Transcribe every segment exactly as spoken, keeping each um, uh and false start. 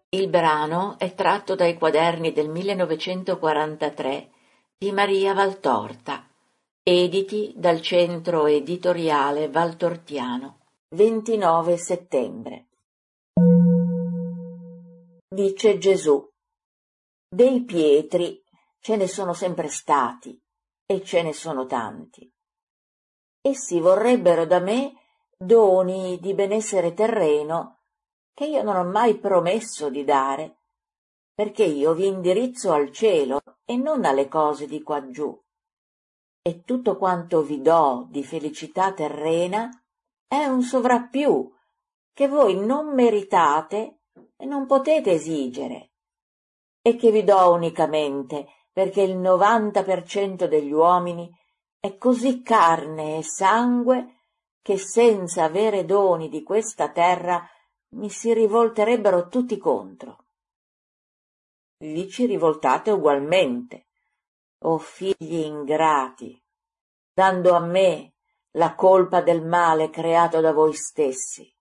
Il brano è tratto dai quaderni del millenovecentoquarantatré di Maria Valtorta, editi dal Centro Editoriale Valtortiano. ventinove settembre. Dice Gesù: dei Pietri ce ne sono sempre stati e ce ne sono tanti. Essi vorrebbero da me doni di benessere terreno che io non ho mai promesso di dare, perché io vi indirizzo al cielo e non alle cose di quaggiù. E tutto quanto vi do di felicità terrena è un sovrappiù che voi non meritate e non potete esigere, e che vi do unicamente perché il novanta per cento degli uomini è così carne e sangue che senza avere doni di questa terra mi si rivolterebbero tutti contro. Vi ci rivoltate ugualmente, o figli ingrati, dando a me la colpa del male creato da voi stessi.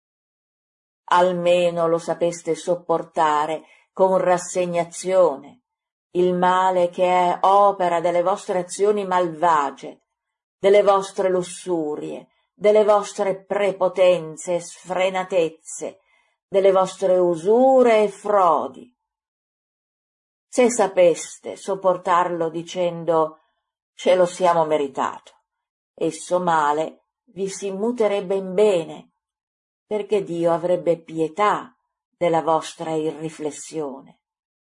Almeno lo sapeste sopportare con rassegnazione, il male che è opera delle vostre azioni malvagie, delle vostre lussurie, delle vostre prepotenze e sfrenatezze, delle vostre usure e frodi. Se sapeste sopportarlo dicendo «ce lo siamo meritato», esso male vi si muterebbe in bene, perché Dio avrebbe pietà della vostra irriflessione.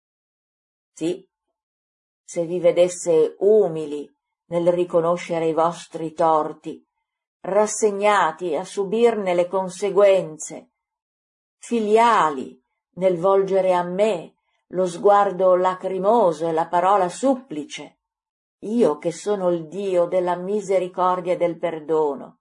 Sì, se vi vedesse umili nel riconoscere i vostri torti, rassegnati a subirne le conseguenze, filiali nel volgere a me lo sguardo lacrimoso e la parola supplice, io che sono il Dio della misericordia e del perdono,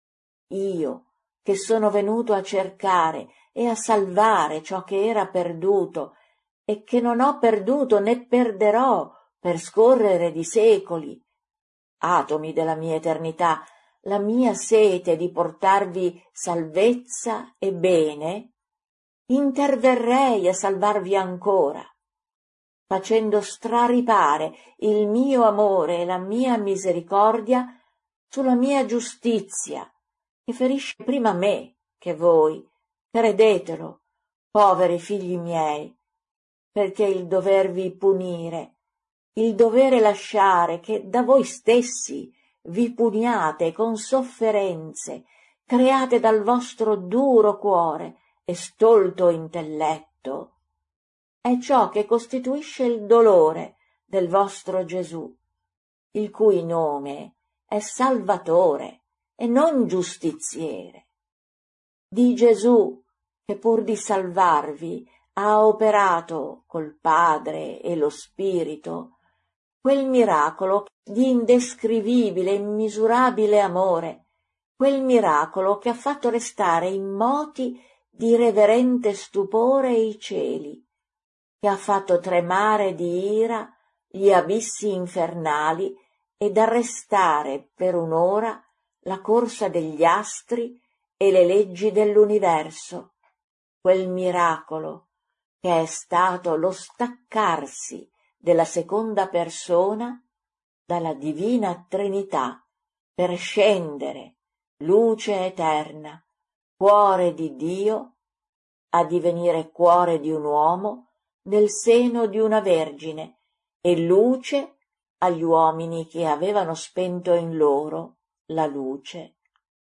io che sono venuto a cercare e a salvare ciò che era perduto e che non ho perduto né perderò per scorrere di secoli, atomi della mia eternità, la mia sete di portarvi salvezza e bene, interverrei a salvarvi ancora, facendo straripare il mio amore e la mia misericordia sulla mia giustizia, che ferisce prima me che voi. Credetelo, poveri figli miei, perché il dovervi punire, il dovere lasciare che da voi stessi vi puniate con sofferenze create dal vostro duro cuore e stolto intelletto, è ciò che costituisce il dolore del vostro Gesù, il cui nome è Salvatore e non giustiziere. Di Gesù che pur di salvarvi ha operato col Padre e lo Spirito quel miracolo di indescrivibile e immisurabile amore, quel miracolo che ha fatto restare immoti di reverente stupore i cieli, che ha fatto tremare di ira gli abissi infernali ed arrestare per un'ora la corsa degli astri e le leggi dell'universo, quel miracolo che è stato lo staccarsi della seconda persona dalla divina Trinità per scendere, luce eterna, cuore di Dio, a divenire cuore di un uomo nel seno di una vergine e luce agli uomini che avevano spento in loro la luce.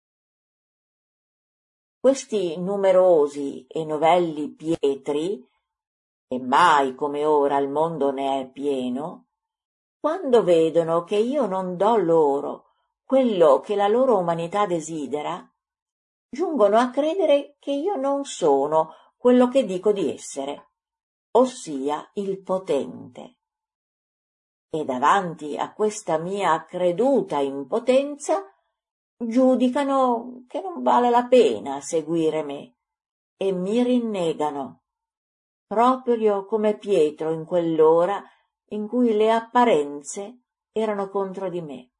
Questi numerosi e novelli Pietri, e mai come ora il mondo ne è pieno, quando vedono che io non do loro quello che la loro umanità desidera, giungono a credere che io non sono quello che dico di essere, ossia il potente. E davanti a questa mia creduta impotenza giudicano che non vale la pena seguire me e mi rinnegano, proprio come Pietro in quell'ora in cui le apparenze erano contro di me.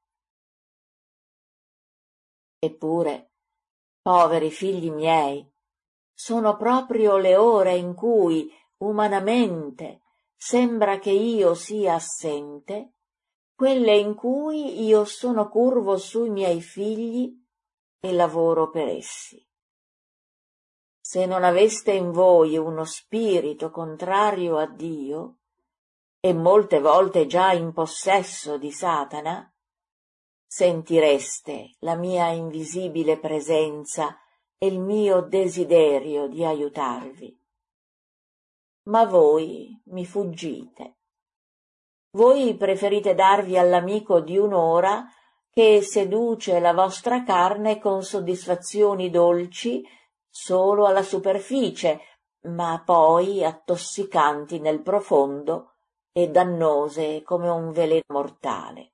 Eppure, poveri figli miei, sono proprio le ore in cui umanamente sembra che io sia assente, quelle in cui io sono curvo sui miei figli e lavoro per essi. Se non aveste in voi uno spirito contrario a Dio, e molte volte già in possesso di Satana, sentireste la mia invisibile presenza e il mio desiderio di aiutarvi. Ma voi mi fuggite. Voi preferite darvi all'amico di un'ora che seduce la vostra carne con soddisfazioni dolci solo alla superficie, ma poi attossicanti nel profondo e dannose come un veleno mortale.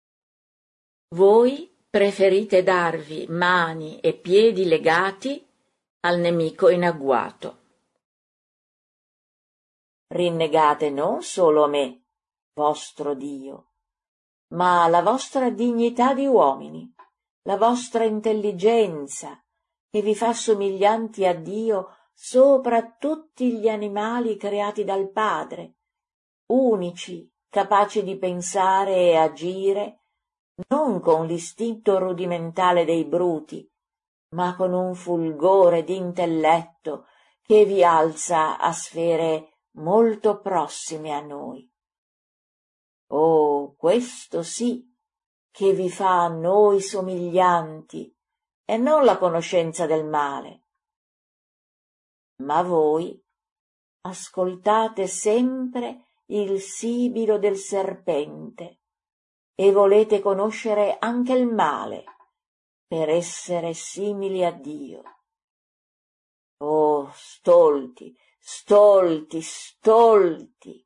Voi preferite darvi mani e piedi legati al nemico in agguato. Rinnegate non solo a me, vostro Dio, ma la vostra dignità di uomini, la vostra intelligenza, che vi fa somiglianti a Dio sopra tutti gli animali creati dal Padre, unici, capaci di pensare e agire, non con l'istinto rudimentale dei bruti, ma con un fulgore d'intelletto che vi alza a sfere molto prossime a noi. Oh, questo sì, che vi fa a noi somiglianti, e non la conoscenza del male. Ma voi ascoltate sempre il sibilo del serpente e volete conoscere anche il male per essere simili a Dio. Oh, stolti, stolti, stolti!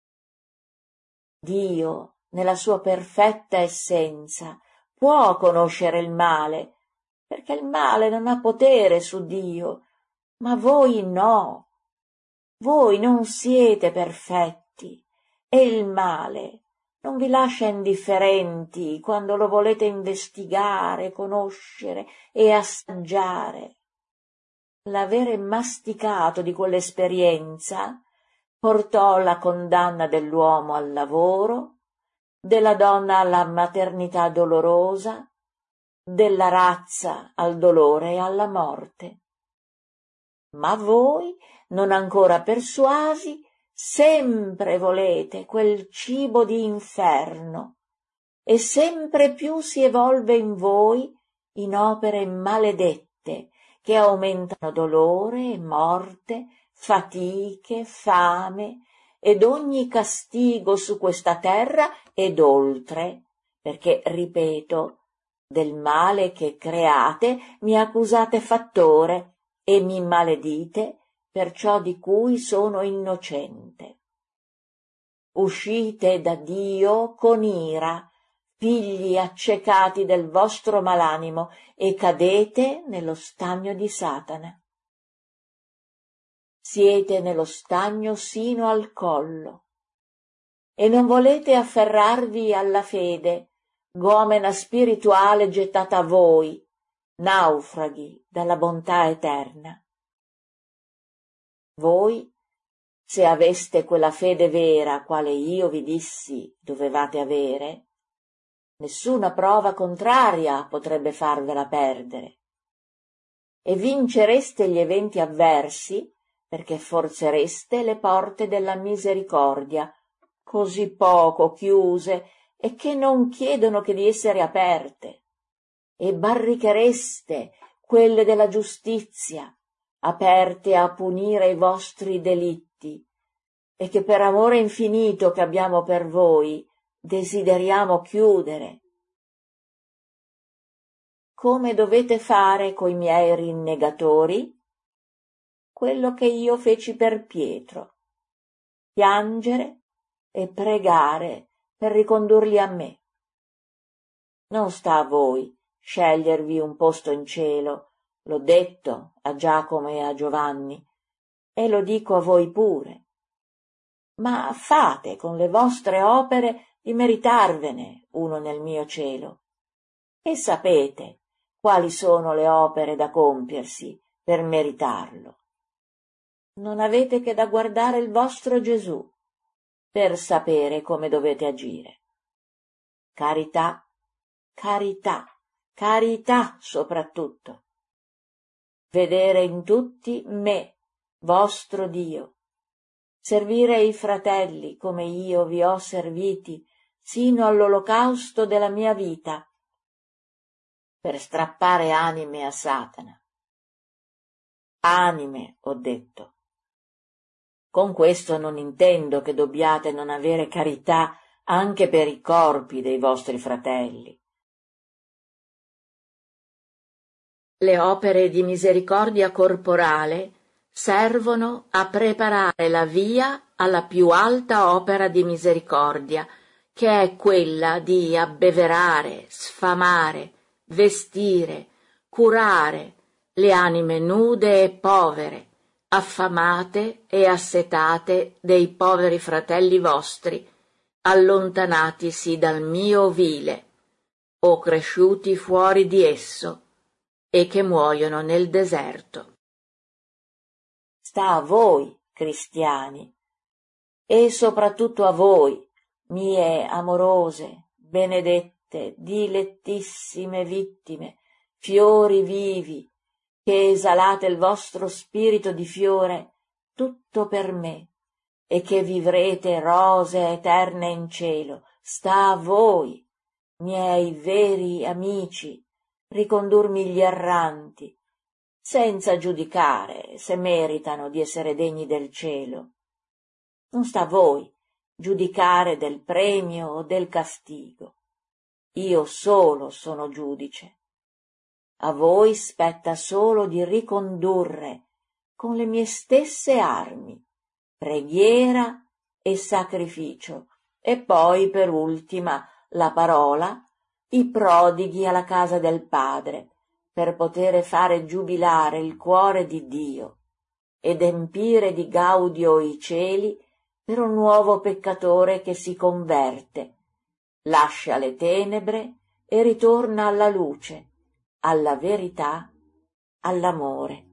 Dio, nella sua perfetta essenza, può conoscere il male, perché il male non ha potere su Dio, ma voi no. Voi non siete perfetti e il male non vi lascia indifferenti quando lo volete investigare, conoscere e assaggiare. L'avere masticato di quell'esperienza portò alla condanna dell'uomo al lavoro, della donna alla maternità dolorosa, della razza al dolore e alla morte. Ma voi, non ancora persuasi, sempre volete quel cibo di inferno, e sempre più si evolve in voi in opere maledette che aumentano dolore e morte, fatiche, fame ed ogni castigo su questa terra ed oltre, perché, ripeto, del male che create mi accusate fattore e mi maledite per ciò di cui sono innocente. Uscite da Dio con ira, figli accecati del vostro malanimo, e cadete nello stagno di Satana. Siete nello stagno sino al collo, e non volete afferrarvi alla fede, gomena spirituale gettata a voi, naufraghi dalla bontà eterna. Voi, se aveste quella fede vera quale io vi dissi dovevate avere, nessuna prova contraria potrebbe farvela perdere, e vincereste gli eventi avversi perché forzereste le porte della misericordia, così poco chiuse e che non chiedono che di essere aperte, e barrichereste quelle della giustizia, aperte a punire i vostri delitti, e che per amore infinito che abbiamo per voi desideriamo chiudere. Come dovete fare coi miei rinnegatori? Quello che io feci per Pietro, piangere e pregare per ricondurli a me. Non sta a voi scegliervi un posto in cielo, l'ho detto a Giacomo e a Giovanni, e lo dico a voi pure. Ma fate con le vostre opere di meritarvene uno nel mio cielo. E sapete quali sono le opere da compiersi per meritarlo. non avete che da guardare il vostro Gesù per sapere come dovete agire. Carità, carità, carità soprattutto. Vedere in tutti me, vostro Dio. Servire i fratelli come io vi ho serviti sino all'olocausto della mia vita, per strappare anime a Satana. Anime, ho detto. Con questo non intendo che dobbiate non avere carità anche per i corpi dei vostri fratelli. Le opere di misericordia corporale servono a preparare la via alla più alta opera di misericordia, che è quella di abbeverare, sfamare, vestire, curare le anime nude e povere, affamate e assetate dei poveri fratelli vostri, allontanatisi dal mio ovile, o cresciuti fuori di esso, e che muoiono nel deserto. Sta a voi, cristiani, e soprattutto a voi, mie amorose, benedette, dilettissime vittime, fiori vivi, che esalate il vostro spirito di fiore tutto per me, e che vivrete rose eterne in cielo. Sta a voi, miei veri amici, ricondurmi gli erranti, senza giudicare se meritano di essere degni del cielo. Non sta a voi giudicare del premio o del castigo. Io solo sono giudice. A voi spetta solo di ricondurre con le mie stesse armi, preghiera e sacrificio, e poi per ultima la parola, i prodighi alla casa del Padre, per potere fare giubilare il cuore di Dio ed empire di gaudio i cieli per un nuovo peccatore che si converte, lascia le tenebre e ritorna alla luce, alla verità, all'amore.